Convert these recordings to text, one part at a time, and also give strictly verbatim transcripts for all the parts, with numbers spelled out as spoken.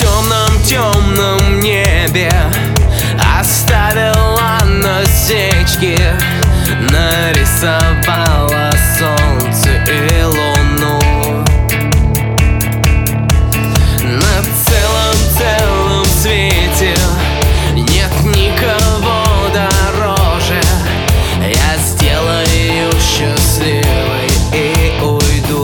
темном-темном небе оставила насечки, нарисовала солнце и луну. На целом-целом свете нет никого дороже. Я сделаю ее счастливой и уйду.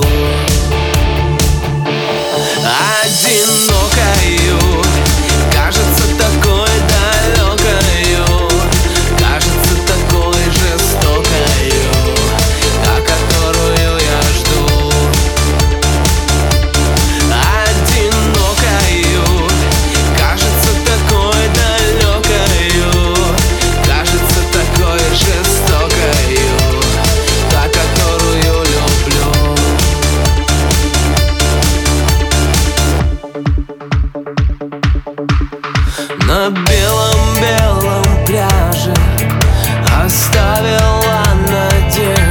Одинокою, кажется такой далекою, кажется такой жестокою, та, которую я жду. Одинокою, кажется такой далекою, кажется такой жестокою, та, которую люблю. На белом-белом пляже оставила надежду.